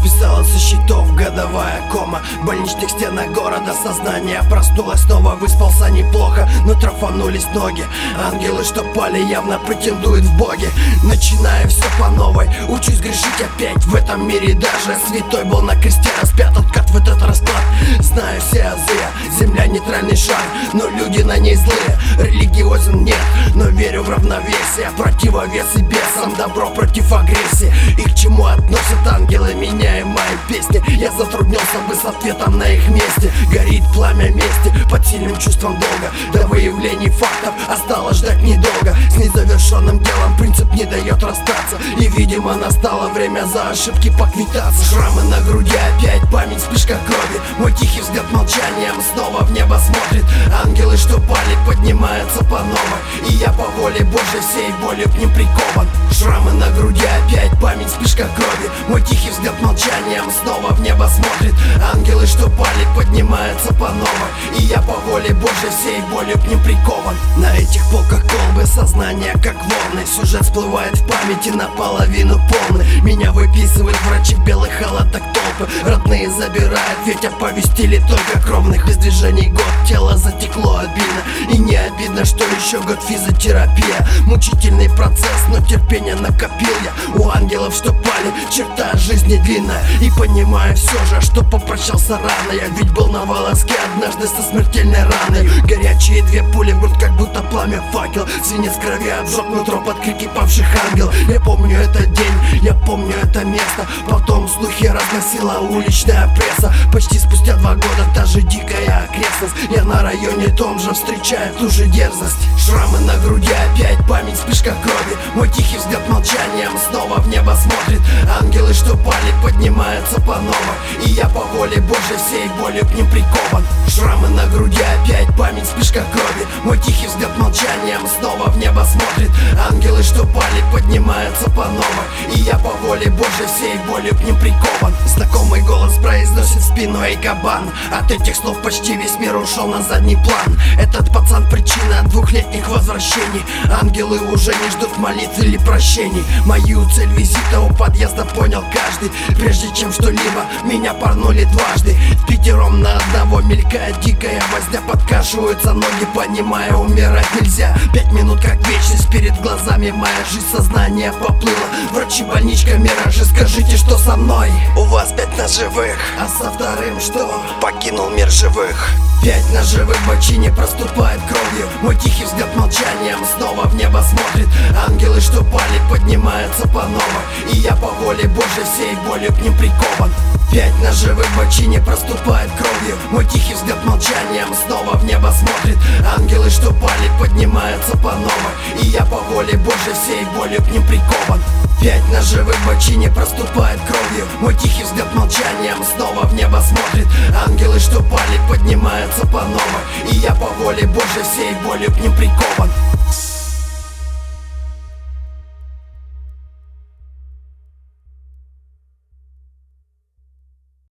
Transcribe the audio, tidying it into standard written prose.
Списала со счетов годовая кома. В больничных стенах города сознание проснулось снова. Выспался неплохо, но трафанулись ноги. Ангелы, что пали, явно претендуют в боги. Начинаю все по новой, учусь грешить опять. В этом мире даже святой был на кресте распят. Откат в этот расклад, знаю все азы. Земля нейтральный шар, но люди на ней злые. Религиозен нет, но верю в равновесие. Противовесы бесам, добро против агрессии. И к чему относят ангелы меня и мои песни? Я затруднился бы с ответом на их месте. Горит пламя мести под сильным чувством долга. До выявлений фактов осталось ждать недолго. С незавершенным делом принцип не дает расстаться. И видимо настало время за ошибки поквитаться. Шрамы на груди опять, память, вспышка крови. Мой тихий взгляд молчанием снова в небо смотрит. Ангелы, что пали, поднимаются по новой. И я по воле Божьей всей болью к ним прикован. Шрамы на груди опять, память, вспышка крови. Мой тихий взгляд молчанием снова в небо смотрит. Ангелы, что пали, поднимаются по новой. И я по воле Божьей всей болью к ним прикован. На этих полках колбы сознание как волны. Сюжет всплывает в памяти наполовину полный. Меня выписывают врачи в белых халатах толпы. Родные забирают, ведь оповестили только кровных. Без движений год, тело затекло обильно. И не обидно, что еще год физиотерапия. Мучительный процесс, но терпение накопил я. У ангелов, что пали, черта жизни длинная. И понимаю все же, что попрощался рано. Я ведь был на волоске однажды со смертельной раной. Горячие две пули в грудь, как будто пламя факел. Свинец крови обжег нутро под крики павших ангелов. Я помню этот день, я помню это место. Потом слухи разносила уличная пресса. Почти спустя 2 года та же дикая окрестность. Я на районе том же встречаю ту же дерзость. Шрамы на груди опять, память, вспышка крови. Мой тихий взгляд молчанием снова в небо смотрит. Ангелы, что пали, поднимаются по новой. И я по воле Божьей всей болью к ним прикован. Шрамы на груди опять, память, вспышка крови. Мой тихий взгляд молчанием снова в небо смотрит. Ангелы, что пали, поднимаются по новой. И я по воле Божьей всей болью к ним прикован. Знакомый голос произносит в спину: эй, кабан. От этих слов почти весь мир ушел на задний план. Этот пацан причина 2-летних возвращений. Ангелы уже не ждут молитв или прощений. Мою цель визита у подъезда понял каждый. Прежде чем что-либо, меня порнули дважды. Впятером на одного мелькает дикая возня. Подкашиваются ноги, понимая, умирать нельзя. 5 минут как вечность, перед глазами моя жизнь, сознание поплыло. Врачи, больничка, миражи, скажите, что со мной? У вас 5 ножевых, а со вторым что? покинул мир живых. 5 ножевых в бочине проступает кровью. Мой тихий взгляд молчанием снова в небо смотрит. Ангелы, что пали, поднимаются по новой. И я по воле Божьей всей болью к ним прикован. 5 ножевых в бочине проступает кровью. Мой тихий взгляд молчанием снова в небо смотрит. Ангелы, что пали, поднимаются по новой. И я по воле Божьей всей болью к ним прикован. 5 ножевых в бочине проступает кровью. Мой тихий взгляд молчанием снова в небо смотрит. Ангелы, что пали, поднимаются по новой. И я по воле Божьей всей болью к ним прикован.